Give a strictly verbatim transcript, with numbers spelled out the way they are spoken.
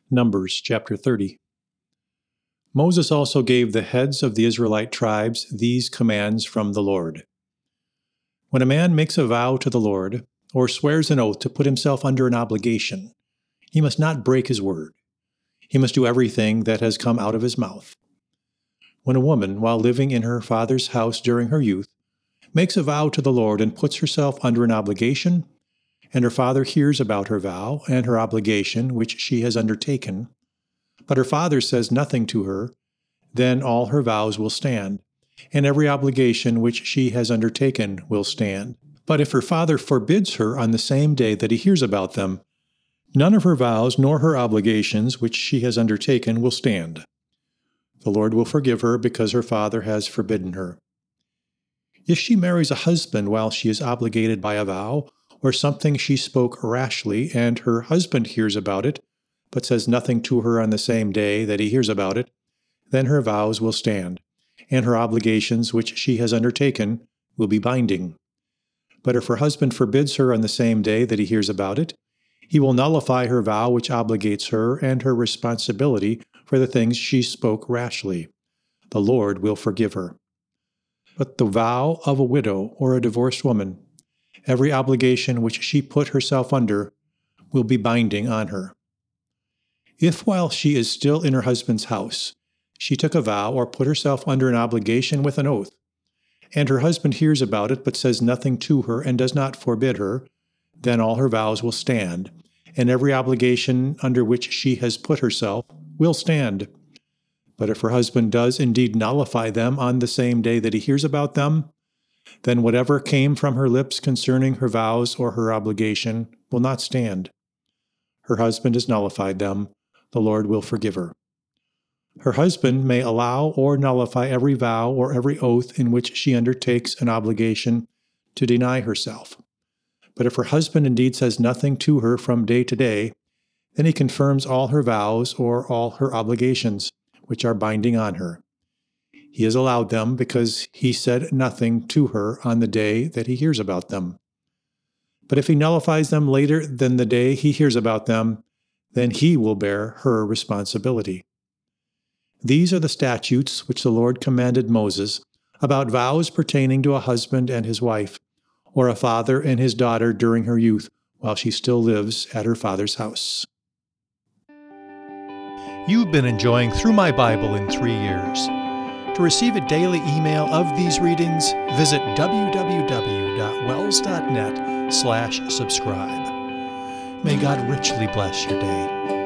Numbers chapter thirty. Moses also gave the heads of the Israelite tribes these commands from the Lord. When a man makes a vow to the Lord, or swears an oath to put himself under an obligation, he must not break his word. He must do everything that has come out of his mouth. When a woman, while living in her father's house during her youth, makes a vow to the Lord and puts herself under an obligation, and her father hears about her vow and her obligation which she has undertaken, but her father says nothing to her, then all her vows will stand, and every obligation which she has undertaken will stand. But if her father forbids her on the same day that he hears about them, none of her vows nor her obligations which she has undertaken will stand. The Lord will forgive her because her father has forbidden her. If she marries a husband while she is obligated by a vow, or something she spoke rashly, and her husband hears about it, but says nothing to her on the same day that he hears about it, then her vows will stand, and her obligations which she has undertaken will be binding. But if her husband forbids her on the same day that he hears about it, he will nullify her vow which obligates her and her responsibility for the things she spoke rashly. The Lord will forgive her. But the vow of a widow or a divorced woman, every obligation which she put herself under, will be binding on her. If while she is still in her husband's house, she took a vow or put herself under an obligation with an oath, and her husband hears about it but says nothing to her and does not forbid her, then all her vows will stand, and every obligation under which she has put herself will stand. But if her husband does indeed nullify them on the same day that he hears about them, then whatever came from her lips concerning her vows or her obligation will not stand. Her husband has nullified them. The Lord will forgive her. Her husband may allow or nullify every vow or every oath in which she undertakes an obligation to deny herself. But if her husband indeed says nothing to her from day to day, then he confirms all her vows or all her obligations, which are binding on her. He has allowed them because he said nothing to her on the day that he hears about them. But if he nullifies them later than the day he hears about them, then he will bear her responsibility. These are the statutes which the Lord commanded Moses about vows pertaining to a husband and his wife, or a father and his daughter during her youth, while she still lives at her father's house. You've been enjoying Through My Bible in Three Years. To receive a daily email of these readings, visit w w w dot wells dot net slash subscribe. May God richly bless your day.